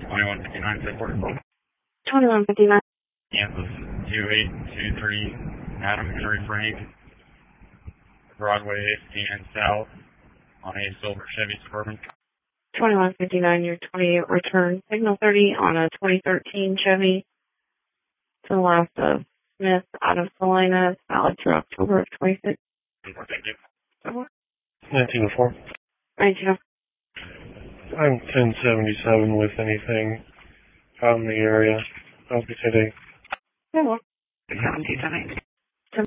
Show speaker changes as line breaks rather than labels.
2159 support.
2159.
Kansas 2823 Adam Henry Frank, Broadway and South on a silver Chevy Suburban.
2159, your 28 return. Signal 30 on a 2013 Chevy to the left of Smith out of Salina, valid through October of 26.
Thank you.
1904.
1904.
I'm 1077 with anything out in the area. I'll be today.
7278.